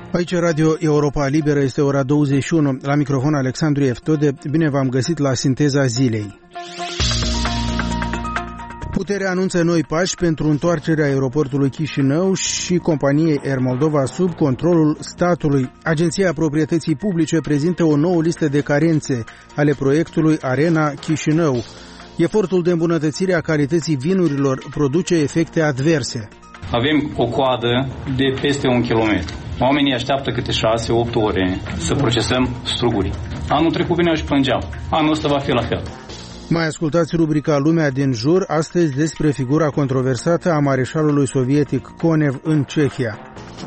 Aici Radio Europa Liberă, este ora 21. La microfon Alexandru Eftode. Bine v-am găsit la Sinteza Zilei. Puterea anunță noi pași pentru întoarcerea aeroportului Chișinău și companiei Air Moldova sub controlul statului. Agenția Proprietății Publice prezintă o nouă listă de carențe ale proiectului Arena Chișinău. Efortul de îmbunătățire a calității vinurilor produce efecte adverse. Avem o coadă de peste 1 kilometru. Oamenii așteaptă câte 6-8 ore să procesăm struguri. Anul trecut veneau și plângeau. Anul ăsta va fi la fel. Mai ascultați rubrica Lumea din jur, astăzi despre figura controversată a mareșalului sovietic Konev în Cehia.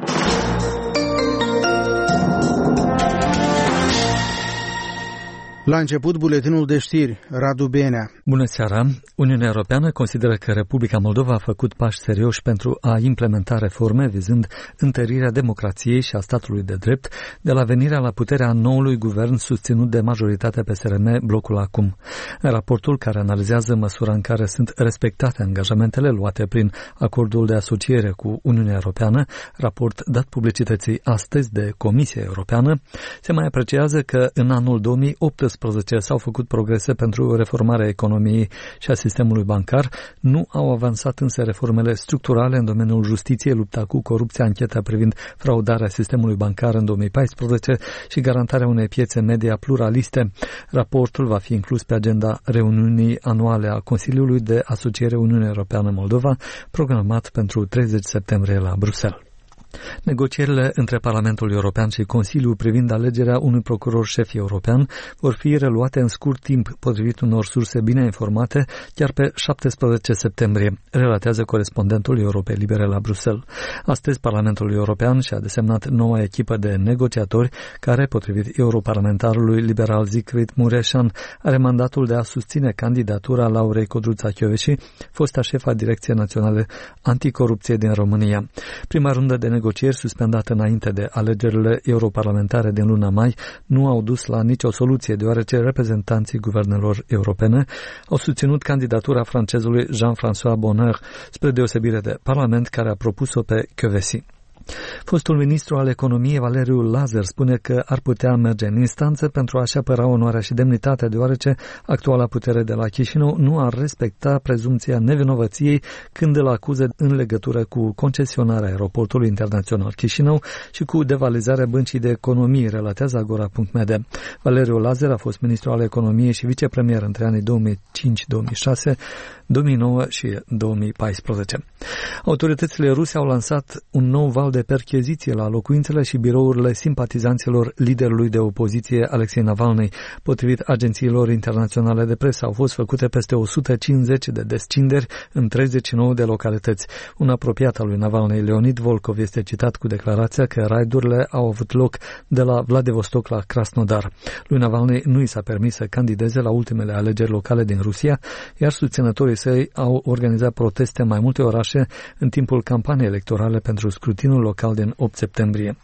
La început, buletinul de știri. Radu Benea. Bună seara! Uniunea Europeană consideră că Republica Moldova a făcut pași serioși pentru a implementa reforme vizând întărirea democrației și a statului de drept de la venirea la puterea noului guvern susținut de majoritatea PSRM, blocul acum. În raportul care analizează măsura în care sunt respectate angajamentele luate prin acordul de asociere cu Uniunea Europeană, raport dat publicității astăzi de Comisia Europeană, se mai apreciază că în anul 2018 s-au făcut progrese pentru reformarea economiei și a sistemului bancar, nu au avansat însă reformele structurale în domeniul justiției, lupta cu corupția, ancheta privind fraudarea sistemului bancar în 2014 și garantarea unei piețe media pluraliste. Raportul va fi inclus pe agenda reuniunii anuale a Consiliului de Asociere Uniunea Europeană-Moldova, programat pentru 30 septembrie la Bruxelles. Negocierile între Parlamentul European și Consiliul privind alegerea unui procuror șef european vor fi reluate în scurt timp, potrivit unor surse bine informate, chiar pe 17 septembrie, relatează corespondentul Europei Libere la Bruxelles. Astăzi, Parlamentul European și-a desemnat noua echipă de negociatori, care, potrivit europarlamentarului liberal Siegfried Mureșan, are mandatul de a susține candidatura Laurei Codruța-Kövesi, fosta șefa Direcției Naționale Anticorupție din România. Prima rundă de negocieri suspendate înainte de alegerile europarlamentare din luna mai nu au dus la nicio soluție, deoarece reprezentanții guvernelor europene au susținut candidatura francezului Jean-François Bonner, spre deosebire de Parlament, care a propus-o pe Kövesi. Fostul ministru al economiei Valeriu Lazar spune că ar putea merge în instanță pentru a-și apăra onoarea și demnitatea, deoarece actuala putere de la Chișinău nu ar respecta prezumția nevinovăției când îl acuză în legătură cu concesionarea aeroportului internațional Chișinău și cu devalizarea băncii de economie, relatează Agora.md. Valeriu Lazar a fost ministru al economiei și vicepremier între anii 2005-2006, 2009 și 2014. Autoritățile ruse au lansat un nou val de percheziție la locuințele și birourile simpatizanților liderului de opoziție Alexei Navalny. Potrivit agențiilor internaționale de presă, au fost făcute peste 150 de descinderi în 39 de localități. Un apropiat al lui Navalny, Leonid Volkov, este citat cu declarația că raidurile au avut loc de la Vladivostok la Krasnodar. Lui Navalny nu i s-a permis să candideze la ultimele alegeri locale din Rusia, iar susținătorii săi au organizat proteste în mai multe orașe în timpul campaniei electorale pentru scrutinul local din 8 septembrie.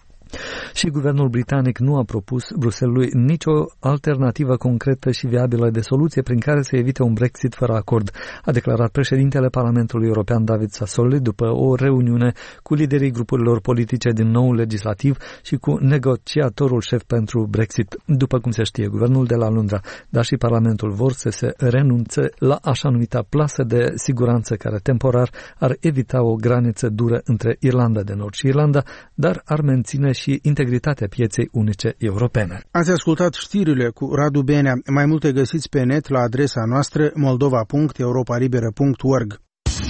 Și guvernul britanic nu a propus Bruxellesului nicio alternativă concretă și viabilă de soluție prin care să evite un Brexit fără acord, a declarat președintele Parlamentului European David Sassoli după o reuniune cu liderii grupurilor politice din nou legislativ și cu negociatorul șef pentru Brexit. După cum se știe, guvernul de la Londra, dar și Parlamentul vor să se renunțe la așa numita plasă de siguranță care temporar ar evita o graniță dură între Irlanda de Nord și Irlanda, dar ar menține și integritatea pieței unice europene. Ați ascultat știrile cu Radu Benea. Mai multe găsiți pe net la adresa noastră moldova.europalibera.org.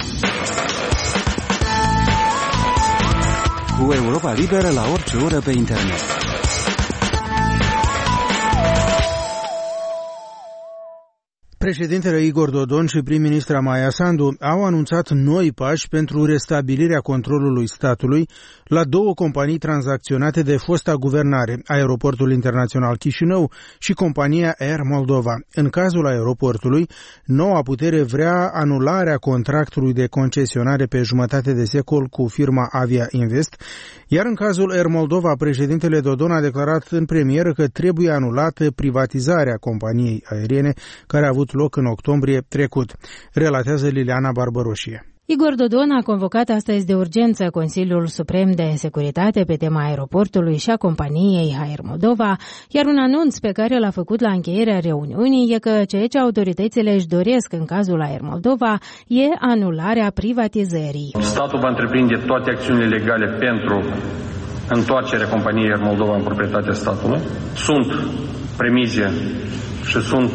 Cu Europa Liberă la orice oră pe internet. Președintele Igor Dodon și prim-ministra Maia Sandu au anunțat noi pași pentru restabilirea controlului statului la două companii tranzacționate de fosta guvernare, Aeroportul Internațional Chișinău și compania Air Moldova. În cazul aeroportului, noua putere vrea anularea contractului de concesionare pe jumătate de secol cu firma Avia Invest, iar în cazul Air Moldova, președintele Dodon a declarat în premieră că trebuie anulată privatizarea companiei aeriene care a avut loc în octombrie trecut, relatează Liliana Barbăroșie. Igor Dodon a convocat astăzi de urgență Consiliul Suprem de Securitate pe tema aeroportului și a companiei Air Moldova, iar un anunț pe care l-a făcut la încheierea reuniunii e că ceea ce autoritățile își doresc în cazul Air Moldova e anularea privatizării. Statul va întreprinde toate acțiunile legale pentru întoarcerea companiei Air Moldova în proprietatea statului. Sunt premize și sunt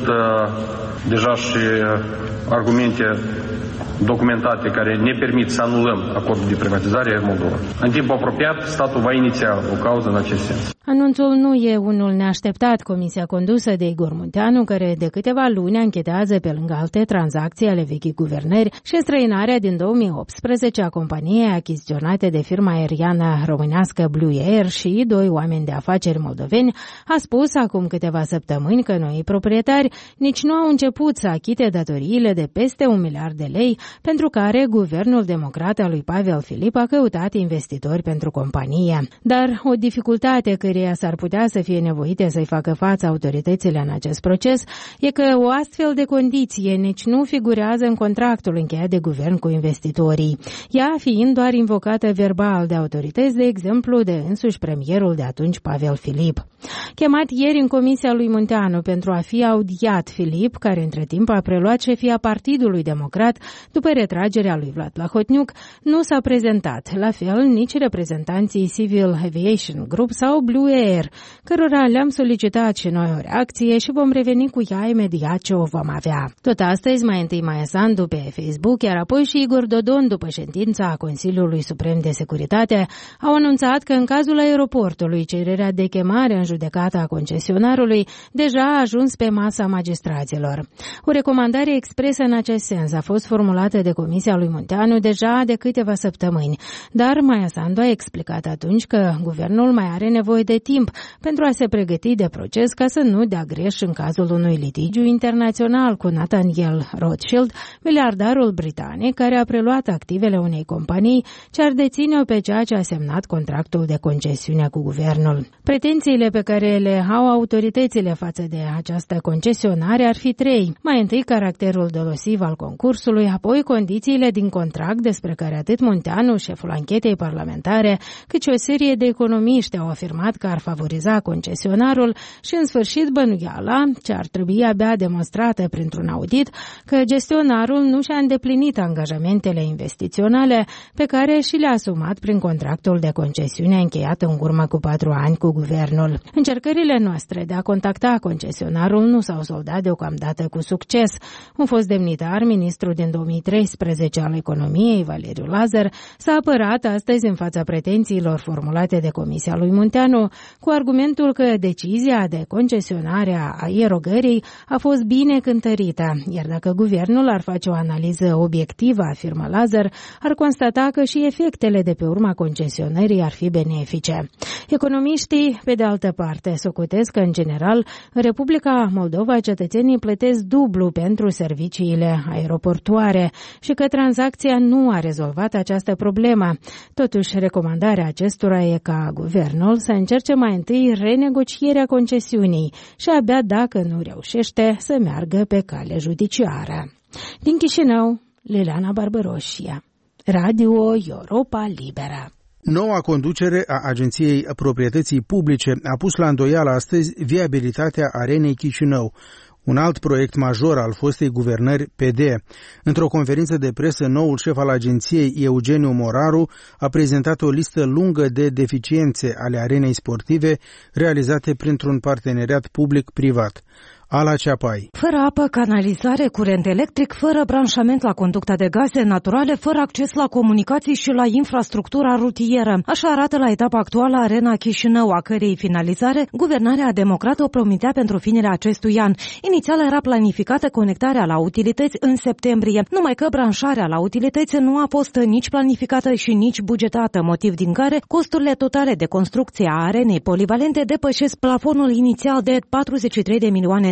deja și argumente documentate care ne permit să anulăm acordul de privatizare Air Moldova. În timpul apropiat, statul va iniția o cauză în acest sens. Anunțul nu e unul neașteptat. Comisia condusă de Igor Munteanu, care de câteva luni anchetează pe lângă alte tranzacții ale vechii guvernări și înstrăinarea din 2018 a companiei achiziționate de firma aeriană românească Blue Air și 2 oameni de afaceri moldoveni, a spus acum câteva săptămâni că noii proprietari nici nu au început să achite datoriile de peste 1 miliard de lei pentru care guvernul democrat al lui Pavel Filip a căutat investitori pentru companie. Dar o dificultate căreia s-ar putea să fie nevoite să-i facă față autoritățile în acest proces e că o astfel de condiție nici nu figurează în contractul încheiat de guvern cu investitorii, ea fiind doar invocată verbal de autorități, de exemplu de însuși premierul de atunci Pavel Filip. Chemat ieri în comisia lui Munteanu pentru a fi audiat, Filip, care între timp a preluat șefia Partidului Democrat după retragerea lui Vlad Plahotniuc, nu s-a prezentat, la fel nici reprezentanții Civil Aviation Group sau Blue Air, cărora le-am solicitat și noi o reacție și vom reveni cu ea imediat ce o vom avea. Tot astăzi, mai întâi Maia Sandu pe Facebook, iar apoi și Igor Dodon, după ședința Consiliului Suprem de Securitate, au anunțat că în cazul aeroportului, cererea de chemare în judecată a concesionarului deja a ajuns pe masa magistraților. O recomandare expresă în acest sens a fost formulată de Comisia lui Munteanu deja de câteva săptămâni, dar Maia Sandu a explicat atunci că guvernul mai are nevoie de timp pentru a se pregăti de proces ca să nu dea greș în cazul unui litigiu internațional cu Nathaniel Rothschild, miliardarul britanic care a preluat activele unei companii ce ar deține-o pe ceea ce a semnat contractul de concesiune cu guvernul. Pretențiile pe care le au autoritățile față de această concesionare ar fi 3. Mai întâi, caracterul dolosiv al concursului, apoi condițiile din contract despre care atât Munteanu, șeful anchetei parlamentare, cât și o serie de economiști au afirmat că ar favoriza concesionarul și, în sfârșit, bănuiala, ce ar trebui abia demonstrată printr-un audit, că gestionarul nu și-a îndeplinit angajamentele investiționale pe care și le-a asumat prin contractul de concesiune încheiat în urmă cu 4 ani cu guvernul. Încercările noastre de a contacta concesionarul nu s-au soldat deocamdată cu succes. Un fost demnitar, ministru din 2013 al economiei, Valeriu Lazar, s-a apărat astăzi în fața pretențiilor formulate de Comisia lui Munteanu cu argumentul că decizia de concesionare a aerogării a fost bine cântărită, iar dacă guvernul ar face o analiză obiectivă, afirmă Lazar, ar constata că și efectele de pe urma concesionării ar fi benefice. Economiștii, pe de altă parte, socotesc că, în general, în Republica Moldova cetățenii plătesc dublu pentru serviciile aeroportuare și că tranzacția nu a rezolvat această problemă. Totuși, recomandarea acestora e ca guvernul să încerce mai întâi renegocierea concesiunii și abia dacă nu reușește să meargă pe cale judiciară. Din Chișinău, Liliana Barbăroșia, Radio Europa Liberă. Noua conducere a Agenției Proprietății Publice a pus la îndoială astăzi viabilitatea Arenei Chișinău, un alt proiect major al fostei guvernări PD. Într-o conferință de presă, noul șef al agenției, Eugeniu Moraru, a prezentat o listă lungă de deficiențe ale arenei sportive realizate printr-un parteneriat public-privat. Ala Ceapai. Fără apă, canalizare, curent electric, fără branșament la conducta de gaze naturale, fără acces la comunicații și la infrastructura rutieră. Așa arată la etapa actuală Arena Chișinău, a cărei finalizare guvernarea democrată o promitea pentru finele acestui an. Inițial era planificată conectarea la utilități în septembrie, numai că branșarea la utilități nu a fost nici planificată și nici bugetată, motiv din care costurile totale de construcție a arenei polivalente depășesc plafonul inițial de 43 de milioane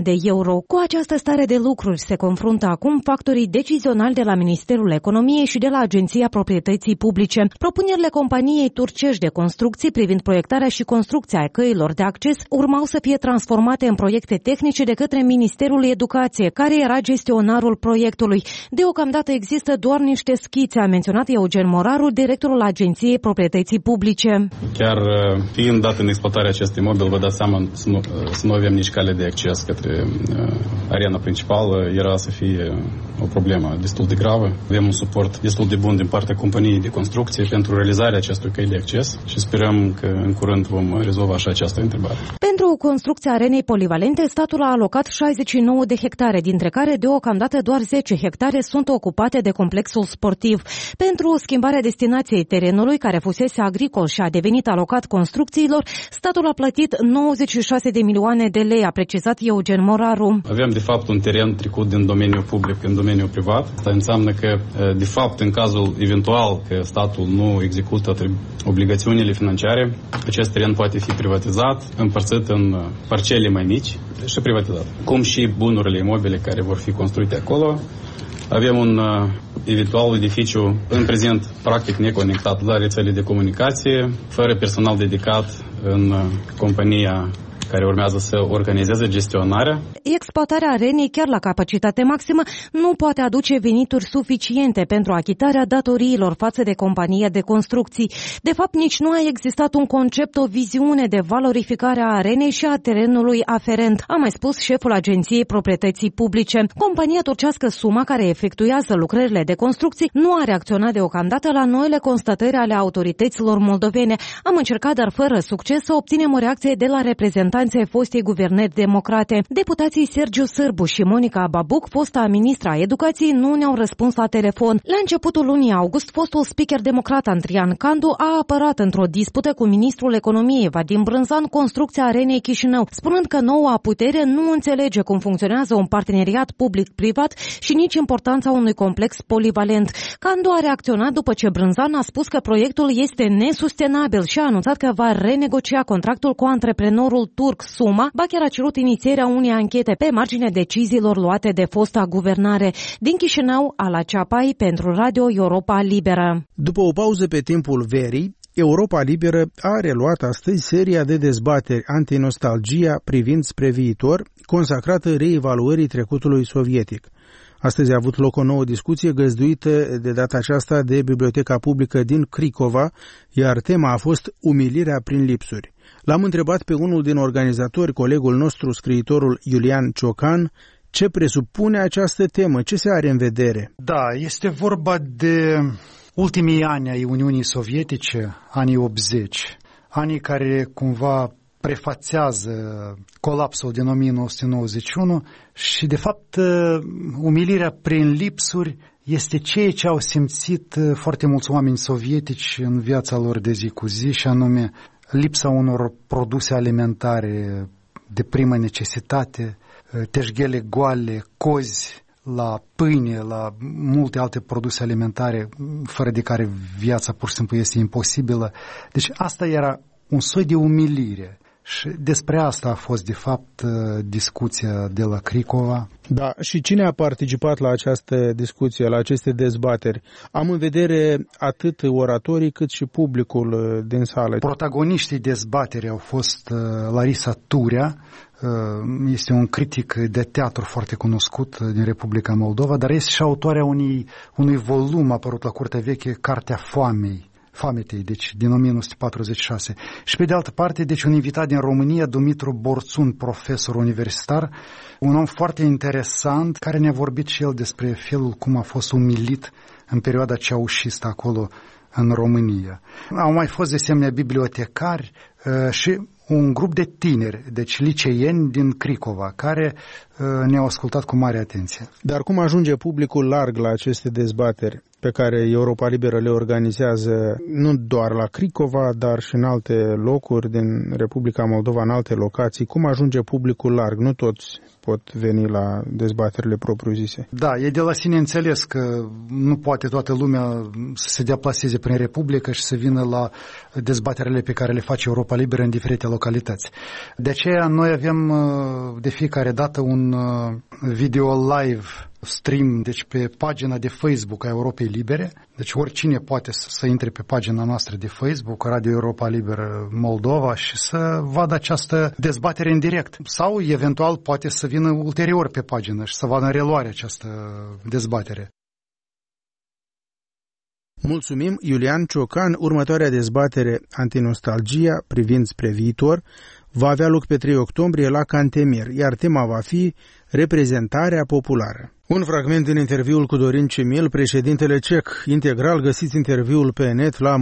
de euro. Cu această stare de lucruri se confruntă acum factorii decizionali de la Ministerul Economiei și de la Agenția Proprietății Publice. Propunerile companiei turcești de construcții privind proiectarea și construcția căilor de acces urmau să fie transformate în proiecte tehnice de către Ministerul Educației, care era gestionarul proiectului. Deocamdată există doar niște schițe, a menționat Eugen Moraru, directorul Agenției Proprietății Publice. Chiar fiind dat în exploatare acest imobil, vă dați seama, să nu avem nici cale de acces către arena principală, era să fie o problemă destul de gravă. Avem un suport destul de bun din partea companiei de construcție pentru realizarea acestui căi de acces și sperăm că în curând vom rezolva și această întrebare. Pentru construcția arenei polivalente, statul a alocat 69 de hectare, dintre care deocamdată doar 10 hectare sunt ocupate de complexul sportiv. Pentru schimbarea destinației terenului, care fusese agricol și a devenit alocat construcțiilor, statul a plătit 96 de milioane de lei, a precizat Eugen Moraru. Avem, de fapt, un teren trecut din domeniul public în domeniul privat. Asta înseamnă că, de fapt, în cazul eventual că statul nu execută obligațiunile financiare, acest teren poate fi privatizat, împărțit în parcele mai mici și privatizat. Cum și bunurile imobile care vor fi construite acolo. Avem un eventual edificiu în prezent practic neconectat la rețele de comunicație, fără personal dedicat în compania care urmează să organizeze gestionarea. Exploatarea arenei chiar la capacitate maximă nu poate aduce venituri suficiente pentru achitarea datoriilor față de compania de construcții. De fapt, nici nu a existat un concept, o viziune de valorificare a arenei și a terenului aferent, a mai spus șeful Agenției Proprietății Publice. Compania turcească Suma, care efectuează lucrările de construcții, nu a reacționat deocamdată la noile constatări ale autorităților moldovene. Am încercat, dar fără succes, să obținem o reacție de la reprezentanții fostei guvernări democrate. Deputații Sergiu Sârbu și Monica Babuc, fosta ministra Educației, nu ne-au răspuns la telefon. La începutul lunii august, fostul speaker democrat Andrian Candu a apărat într-o dispută cu ministrul economiei Vadim Brânzan construcția arenei Chișinău, spunând că noua putere nu înțelege cum funcționează un parteneriat public-privat și nici importanța unui complex polivalent. Candu a reacționat după ce Brânzan a spus că proiectul este nesustenabil și a anunțat că va renegocia contractul cu antreprenorul turc Suma, ba chiar a cerut inițierea unei anchete pe marginea deciziilor luate de fosta guvernare. Din Chișinău, Ala Ceapai, pentru Radio Europa Liberă. După o pauză pe timpul verii, Europa Liberă a reluat astăzi seria de dezbateri antinostalgia privind spre viitor, consacrată reevaluării trecutului sovietic. Astăzi a avut loc o nouă discuție găzduită de data aceasta de Biblioteca Publică din Cricova, iar tema a fost umilirea prin lipsuri. L-am întrebat pe unul din organizatori, colegul nostru, scriitorul Iulian Ciocan, ce presupune această temă, ce se are în vedere. Da, este vorba de ultimii ani ai Uniunii Sovietice, anii 80, anii care cumva prefațează colapsul din 1991 și, de fapt, umilirea prin lipsuri este ceea ce au simțit foarte mulți oameni sovietici în viața lor de zi cu zi, și anume lipsa unor produse alimentare de primă necesitate, teșghele goale, cozi la pâine, la multe alte produse alimentare, fără de care viața pur și simplu este imposibilă. Deci asta era un soi de umilire. Și despre asta a fost, de fapt, discuția de la Cricova. Da, și cine a participat la această discuție, la aceste dezbateri? Am în vedere atât oratorii cât și publicul din sală. Protagoniștii dezbaterii au fost Larisa Turea, este un critic de teatru foarte cunoscut din Republica Moldova, dar este și autoarea unui volum apărut la Curtea Veche, Cartea Foametei, deci din 1946. Și pe de altă parte, deci un invitat din România, Dumitru Borțun, profesor universitar, un om foarte interesant, care ne-a vorbit și el despre felul cum a fost umilit în perioada ceaușistă acolo în România. Au mai fost de asemenea bibliotecari și un grup de tineri, deci liceieni din Cricova, care ne-au ascultat cu mare atenție. Dar cum ajunge publicul larg la aceste dezbateri pe care Europa Liberă le organizează nu doar la Cricova, dar și în alte locuri din Republica Moldova, în alte locații? Cum ajunge publicul larg? Nu toți pot veni la dezbaterile propriu-zise. Da, e de la sine înțeles că nu poate toată lumea să se deplaseze prin Republică și să vină la dezbaterile pe care le face Europa Liberă în diferite localități. De aceea noi avem de fiecare dată un video live stream, deci pe pagina de Facebook a Europei Libere. Deci oricine poate să intre pe pagina noastră de Facebook, Radio Europa Liberă Moldova, și să vadă această dezbatere în direct. Sau, eventual, poate să vină ulterior pe pagină și să vadă în reluare această dezbatere. Mulțumim, Iulian Ciocan. Următoarea dezbatere Antinostalgia privind spre viitor va avea loc pe 3 octombrie la Cantemir, iar tema va fi reprezentarea populară. Un fragment din interviul cu Dorin Cimil, președintele CEC. Integral găsiți interviul pe net la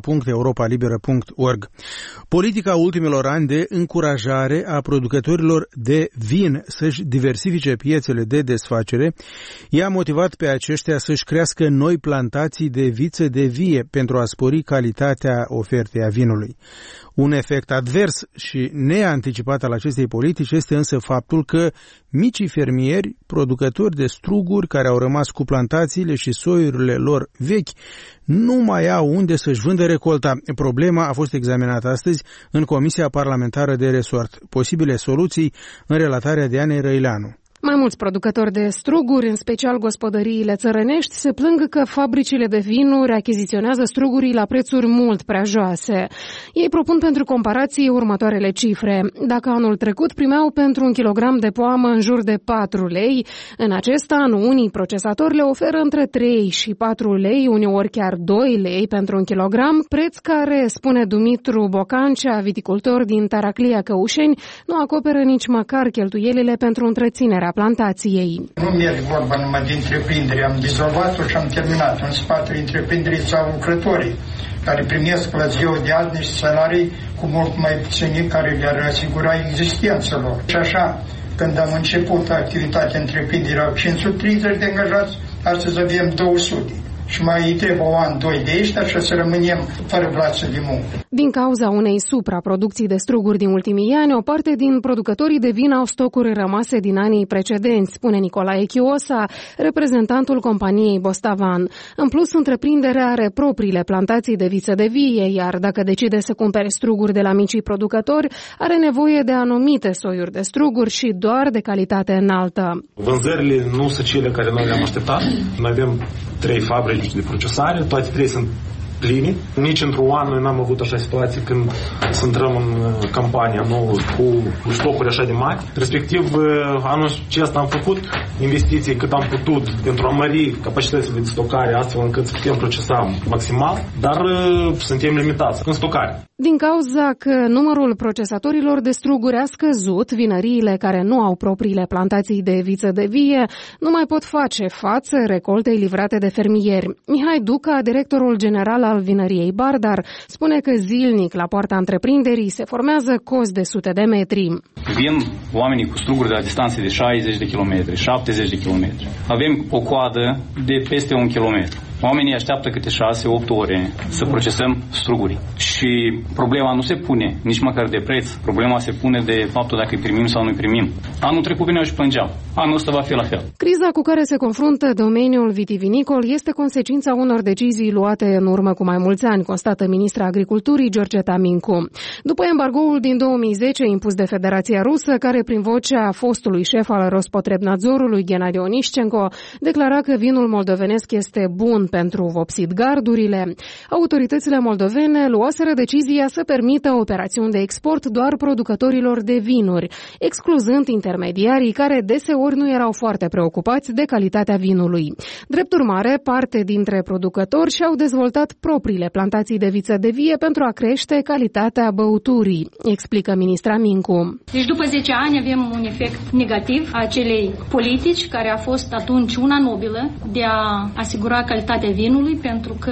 moldova.europalibera.org. Politica ultimilor ani de încurajare a producătorilor de vin să-și diversifice piețele de desfacere i-a motivat pe aceștia să-și crească noi plantații de viță de vie pentru a spori calitatea ofertei a vinului. Un efect advers și neanticipat al acestei politici este însă faptul că micii fermieri, producători de struguri care au rămas cu plantațiile și soiurile lor vechi, nu mai au unde să-și vândă recolta. Problema a fost examinată astăzi în Comisia Parlamentară de Resort. Posibile soluții în relatarea de Anei Răileanu. Mai mulți producători de struguri, în special gospodăriile țărănești, se plâng că fabricile de vinuri achiziționează strugurii la prețuri mult prea joase. Ei propun pentru comparație următoarele cifre. Dacă anul trecut primeau pentru 1 kilogram de poamă în jur de 4 lei, în acest an unii procesatori le oferă între 3 și 4 lei, uneori chiar 2 lei pentru 1 kilogram, preț care, spune Dumitru Bocancea, viticultor din Taraclia Căușeni, nu acoperă nici măcar cheltuielile pentru întreținerea plantației. Nu merg vorba numai de întreprindere, am dizolvat-o și am terminat. În spatele întreprinderii sau lucrătorii care primesc la ziua de azi niște salarii cu mult mai puțini care le-ar asigura existența lor. Și așa, când am început activitatea întreprinderii, 530 de angajați, astăzi avem 200. Și mai trebuie un an, 2 de ăștia și să rămânem fără brațe de muncă. Din cauza unei supraproducții de struguri din ultimii ani, o parte din producătorii de vin au stocuri rămase din anii precedenți, spune Nicolae Chiosa, reprezentantul companiei Bostavan. În plus, întreprinderea are propriile plantații de viță de vie, iar dacă decide să cumpere struguri de la micii producători, are nevoie de anumite soiuri de struguri și doar de calitate înaltă. Vânzările nu sunt cele care noi le-am așteptat. Noi avem 3 fabrici de procesare, toate 3 sunt pline. Nici într-un an noi n-am avut așa situație când să intrăm în campania nouă cu stocuri așa de mari. Respectiv, anul acesta am făcut investiții cât am putut pentru a mări capacitățile de stocare astfel încât să putem procesa maximal, dar suntem limitați în stocare. Din cauza că numărul procesatorilor de struguri a scăzut, vinăriile care nu au propriile plantații de viță de vie nu mai pot face față recoltei livrate de fermieri. Mihai Duca, directorul general al vinăriei Bardar, spune că zilnic la poarta întreprinderii se formează cozi de sute de metri. Vin oamenii cu struguri de la distanțe de 60 de kilometri, 70 de kilometri. Avem o coadă de peste 1 kilometru. Oamenii așteaptă câte 6-8 ore să procesăm struguri. Și problema nu se pune nici măcar de preț. Problema se pune de faptul dacă îi primim sau nu îi primim. Anul trecut veneau și plângeau. Anul ăsta va fi la fel. Criza cu care se confruntă domeniul vitivinicol este consecința unor decizii luate în urmă cu mai mulți ani, constată ministra Agriculturii Georgeta Mincu. După embargoul din 2010 impus de Federația Rusă, care prin vocea fostului șef al Rospotrebnadzorului, Gennady Onișcenko, declara că vinul moldovenesc este bun pentru vopsit gardurile, autoritățile moldovene luaseră decizia să permită operațiuni de export doar producătorilor de vinuri, excluzând intermediarii care deseori nu erau foarte preocupați de calitatea vinului. Drept urmare, parte dintre producători și-au dezvoltat propriile plantații de viță de vie pentru a crește calitatea băuturii, explică ministra Mincu. Deci după 10 ani avem un efect negativ a acelei politici care a fost atunci una nobilă de a asigura calitatea vinului, pentru că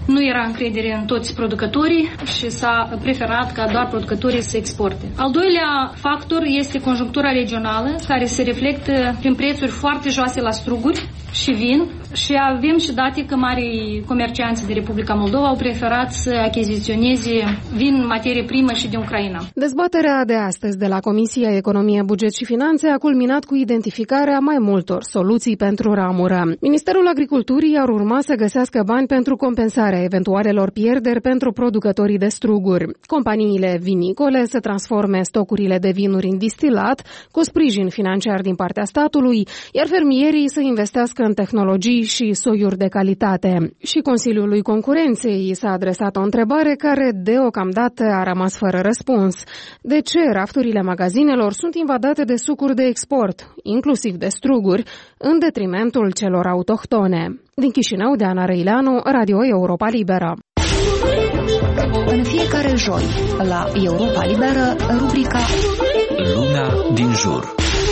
Nu era încredere în toți producătorii și s-a preferat ca doar producătorii să exporte. Al doilea factor este conjunctura regională, care se reflectă prin prețuri foarte joase la struguri și vin, și avem și date că mari comercianți de Republica Moldova au preferat să achiziționeze vin, materie primă și din Ucraina. Dezbaterea de astăzi de la Comisia Economie, Buget și Finanțe a culminat cu identificarea mai multor soluții pentru ramură. Ministerul Agriculturii ar urma să găsească bani pentru compensarea eventualelor pierderi pentru producătorii de struguri. Companiile vinicole să transforme stocurile de vinuri în distilat cu sprijin financiar din partea statului, iar fermierii să investească în tehnologii și soiuri de calitate. Și Consiliului Concurenței s-a adresat o întrebare care deocamdată a rămas fără răspuns. De ce rafturile magazinelor sunt invadate de sucuri de export, inclusiv de struguri, în detrimentul celor autohtone? Din Chișinău, Diana Răileanu, Radio Europa Liberă. În fiecare joi, la Europa Liberă, rubrica Lumea din jur.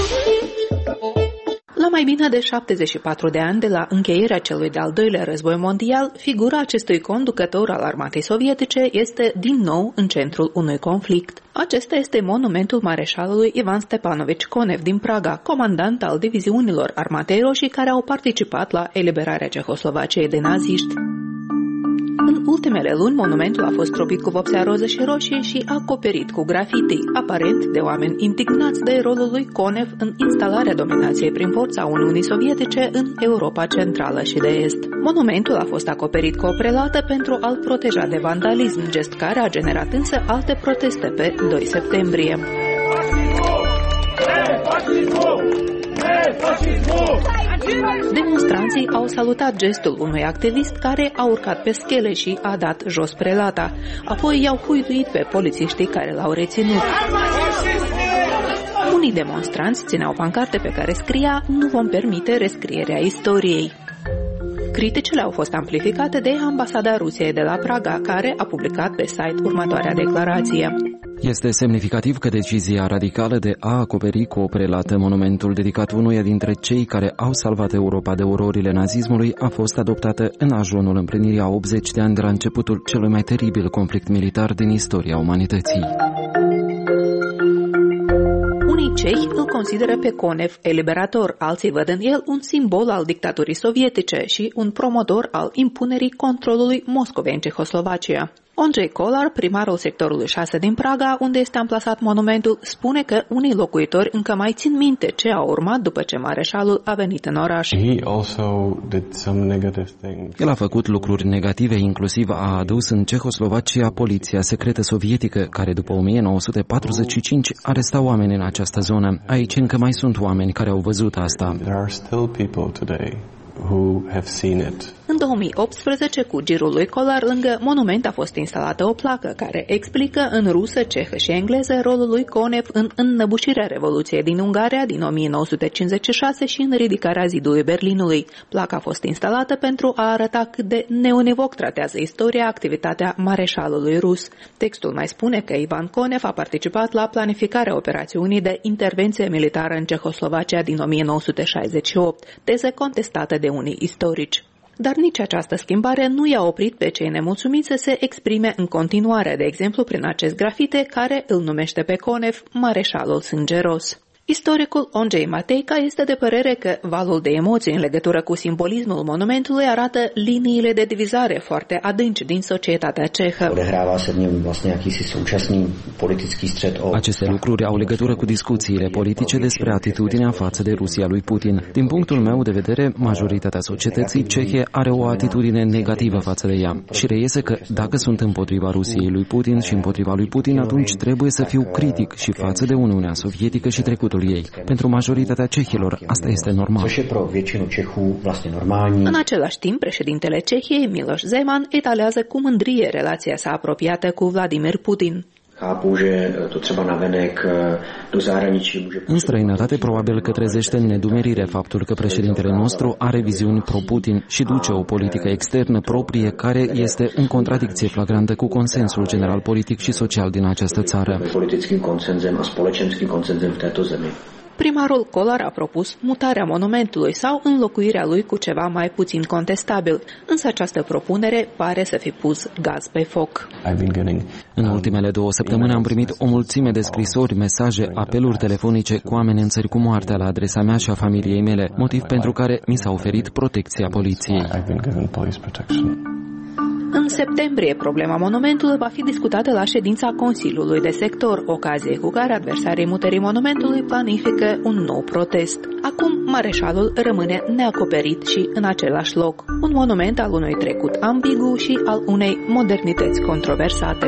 La mai bine de 74 de ani de la încheierea celui de-al doilea război mondial, figura acestui conducător al armatei sovietice este din nou în centrul unui conflict. Acesta este monumentul mareșalului Ivan Stepanovici Konev din Praga, comandant al diviziunilor armatei roșii care au participat la eliberarea Cehoslovaciei de naziști. În ultimele luni, monumentul a fost tropit cu vopsea roză și roșie și acoperit cu grafiti, aparent de oameni indignați de rolul lui Konev în instalarea dominației prin forța Uniunii Sovietice în Europa Centrală și de Est. Monumentul a fost acoperit cu o prelată pentru a-l proteja de vandalism, gest care a generat însă alte proteste pe 2 septembrie. Demonstranții au salutat gestul unui activist care a urcat pe schele și a dat jos prelata. Apoi i-au huiduit pe polițiștii care l-au reținut. Unii demonstranți țineau pancarte pe care scria "Nu vom permite rescrierea istoriei". Criticile au fost amplificate de ambasada Rusiei de la Praga, care a publicat pe site următoarea declarație. Este semnificativ că decizia radicală de a acoperi cu o prelată monumentul dedicat unuia dintre cei care au salvat Europa de ororile nazismului a fost adoptată în ajunul împlinirii a 80 de ani de la începutul celui mai teribil conflict militar din istoria umanității. Unii cehi îl consideră pe Konev eliberator, alții văd în el un simbol al dictaturii sovietice și un promotor al impunerii controlului Moscovei în Cehoslovacia. Andrei Kolar, primarul sectorului 6 din Praga, unde este amplasat monumentul, spune că unii locuitori încă mai țin minte ce a urmat după ce mareșalul a venit în oraș. El a făcut lucruri negative, inclusiv a adus în Cehoslovacia poliția secretă sovietică, care după 1945 aresta oameni în această zonă. Aici încă mai sunt oameni care au văzut asta. În 2018, cu girul lui Kolar, lângă monument a fost instalată o placă care explică în rusă, cehă și engleză rolul lui Konev în înnăbușirea Revoluției din Ungaria din 1956 și în ridicarea zidului Berlinului. Placa a fost instalată pentru a arăta cât de neunivoc tratează istoria activitatea mareșalului rus. Textul mai spune că Ivan Konev a participat la planificarea operațiunii de intervenție militară în Cehoslovacia din 1968, teză contestată de unii istorici. Dar nici această schimbare nu i-a oprit pe cei nemulțumiți să se exprime în continuare, de exemplu prin acest grafite care îl numește pe Konev mareșalul sângeros. Istoricul Andrei Mateica este de părere că valul de emoții în legătură cu simbolismul monumentului arată liniile de divizare foarte adânci din societatea cehă. Aceste lucruri au legătură cu discuțiile politice despre atitudinea față de Rusia lui Putin. Din punctul meu de vedere, majoritatea societății cehe are o atitudine negativă față de ea și reiese că dacă sunt împotriva Rusiei lui Putin și împotriva lui Putin, atunci trebuie să fiu critic și față de Uniunea Sovietică și trecutul ei. Pentru majoritatea cehilor, asta este normal. În același timp, președintele Cehiei, Miloš Zeman, etalează cu mândrie relația sa apropiată cu Vladimir Putin. În străinătate, probabil că trezește în nedumerire faptul că președintele nostru are viziuni pro-Putin și duce o politică externă proprie care este în contradicție flagrantă cu consensul general politic și social din această țară. Primarul Kolar a propus mutarea monumentului sau înlocuirea lui cu ceva mai puțin contestabil, însă această propunere pare să fi pus gaz pe foc. În ultimele 2 săptămâni am primit o mulțime de scrisori, mesaje, apeluri telefonice cu amenințări cu moartea la adresa mea și a familiei mele, motiv pentru care mi s-a oferit protecția poliției. În septembrie, problema monumentului va fi discutată la ședința Consiliului de Sector, ocazie cu care adversarii mutării monumentului planifică un nou protest. Acum, Mareșalul rămâne neacoperit și în același loc, un monument al unui trecut ambigu și al unei modernități controversate.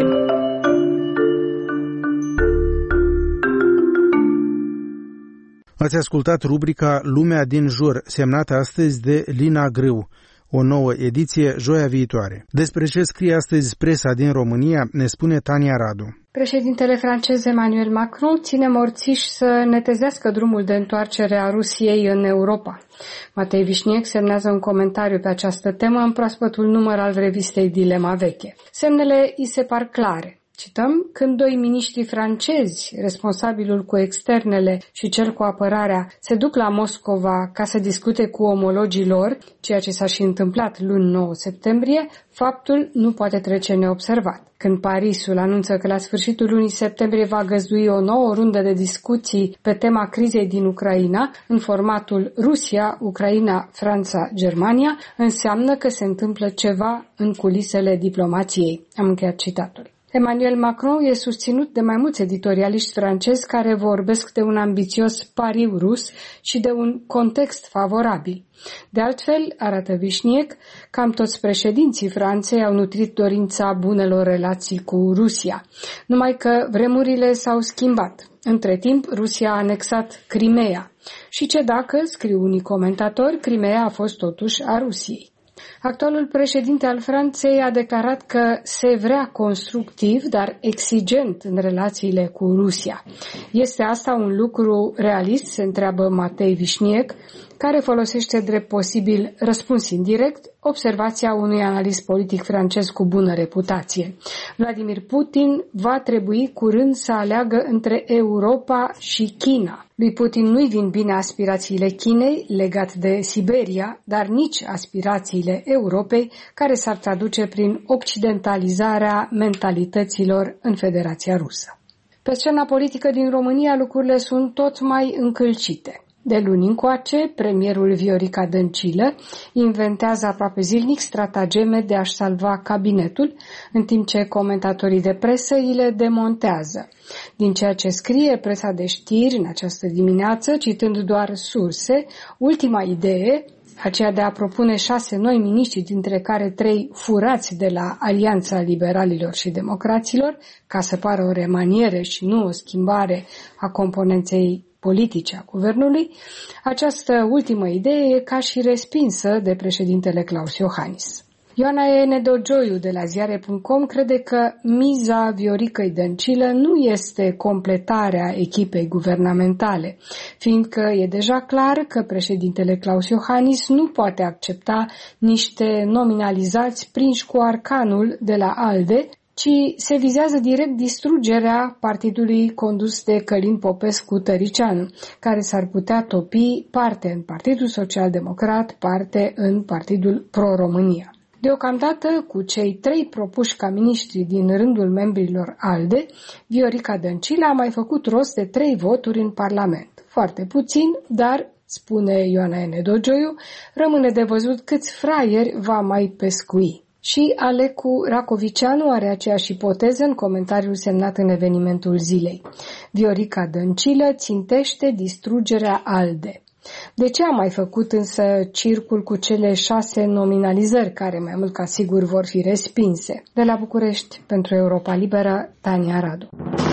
Ați ascultat rubrica Lumea din jur, semnată astăzi de Lina Grâu. O nouă ediție joia viitoare. Despre ce scrie astăzi presa din România ne spune Tania Radu. Președintele francez Emmanuel Macron ține morțiș să netezească drumul de întoarcere a Rusiei în Europa. Matei Vișniec semnează un comentariu pe această temă în proaspătul număr al revistei Dilema Veche. Semnele îi se par clare. Cităm, când 2 miniștri francezi, responsabilul cu externele și cel cu apărarea, se duc la Moscova ca să discute cu omologii lor, ceea ce s-a și întâmplat luni 9 septembrie, faptul nu poate trece neobservat. Când Parisul anunță că la sfârșitul lunii septembrie va găzdui o nouă rundă de discuții pe tema crizei din Ucraina, în formatul Rusia, Ucraina, Franța, Germania, înseamnă că se întâmplă ceva în culisele diplomației. Am încheiat citatul. Emmanuel Macron e susținut de mai mulți editorialiști francezi care vorbesc de un ambițios pariu rus și de un context favorabil. De altfel, arată Vișniec, cam toți președinții Franței au nutrit dorința bunelor relații cu Rusia. Numai că vremurile s-au schimbat. Între timp, Rusia a anexat Crimea. Și ce dacă, scriu unii comentatori, Crimea a fost totuși a Rusiei. Actualul președinte al Franței a declarat că se vrea constructiv, dar exigent în relațiile cu Rusia. Este asta un lucru realist, se întreabă Matei Vișniec, care folosește drept posibil răspuns indirect observația unui analist politic francez cu bună reputație. Vladimir Putin va trebui curând să aleagă între Europa și China. Lui Putin nu-i vin bine aspirațiile Chinei legat de Siberia, dar nici aspirațiile Europei, care s-ar traduce prin occidentalizarea mentalităților în Federația Rusă. Pe scena politică din România lucrurile sunt tot mai încălcite. De luni încoace, premierul Viorica Dăncilă inventează aproape zilnic stratageme de a-și salva cabinetul, în timp ce comentatorii de presă îi le demontează. Din ceea ce scrie presa de știri în această dimineață, citând doar surse, ultima idee, aceea de a propune 6 noi miniștri, dintre care 3 furați de la Alianța Liberalilor și Democraților, ca să pară o remaniere și nu o schimbare a componenței politice a guvernului, această ultimă idee e ca și respinsă de președintele Claus Iohannis. Ioana E. Nedogioiu de la ziare.com crede că miza Vioricăi Dăncilă nu este completarea echipei guvernamentale, fiindcă e deja clar că președintele Claus Iohannis nu poate accepta niște nominalizați prinși cu arcanul de la ALDE, ci se vizează direct distrugerea partidului condus de Călin Popescu Tăricianu, care s-ar putea topi parte în Partidul Social-Democrat, parte în Partidul Pro-România. Deocamdată, cu cei 3 propuși ca miniștri din rândul membrilor ALDE, Viorica Dăncilă a mai făcut rost de 3 voturi în Parlament. Foarte puțin, dar, spune Ioana Nedogioiu, rămâne de văzut câți fraieri va mai pescui. Și Alecu Racovicianu are aceeași ipoteză în comentariul semnat în evenimentul zilei. Viorica Dăncilă țintește distrugerea ALDE. De ce a mai făcut însă circul cu cele 6 nominalizări, care mai mult ca sigur vor fi respinse? De la București, pentru Europa Liberă, Tania Radu.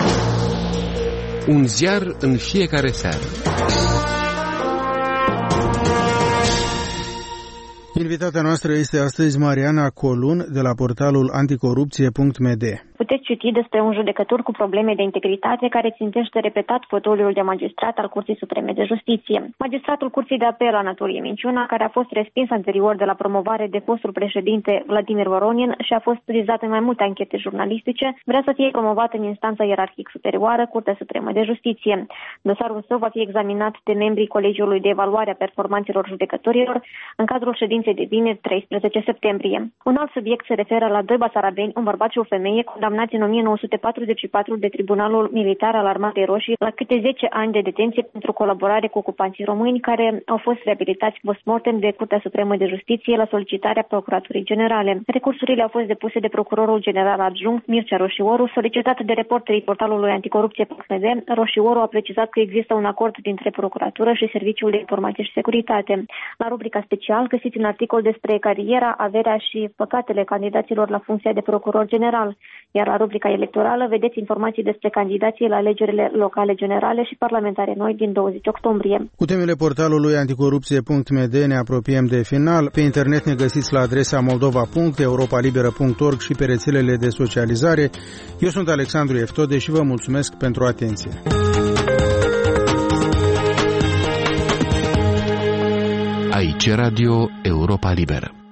Un ziar în fiecare seară. Invitata noastră este astăzi Mariana Colun de la portalul anticorupție.md. Puteți citi despre un judecător cu probleme de integritate care țintește repetat fotoliul de magistrat al Curții Supreme de Justiție. Magistratul Curții de Apel Anatolie Minciuna, care a fost respins anterior de la promovare de fostul președinte Vladimir Voronin și a fost vizat în mai multe anchete jurnalistice, vrea să fie promovat în instanța ierarhic superioară, Curtea Supremă de Justiție. Dosarul său va fi examinat de membrii Colegiului de Evaluare a Performanțelor Judecătorilor în cadrul ședinței de vineri 13 septembrie. Un alt subiect se referă la doi basarabeni, un bărbat și o femeie, condamnați în 1944 de Tribunalul Militar al Armatei Roșii la câte 10 ani de detenție pentru colaborare cu ocupanții români, care au fost reabilitați post-mortem de Curtea Supremă de Justiție la solicitarea Procuraturii Generale. Recursurile au fost depuse de Procurorul General Adjunct Mircea Roșioru, solicitat de reporterii portalului anticorupție PACMD. Roșioru a precizat că există un acord dintre Procuratură și Serviciul de Informație și Securitate. La rubrica special găsiți un articol despre cariera, averea și păcatele candidaților la funcția de procuror general, iar la rubrica electorală vedeți informații despre candidații la alegerile locale generale și parlamentare noi din 20 octombrie. Cu temele portalului anticorupție.md ne apropiem de final. Pe internet ne găsiți la adresa moldova.europalibera.org și pe rețelele de socializare. Eu sunt Alexandru Eftode și vă mulțumesc pentru atenție. Aici Radio Europa Liberă.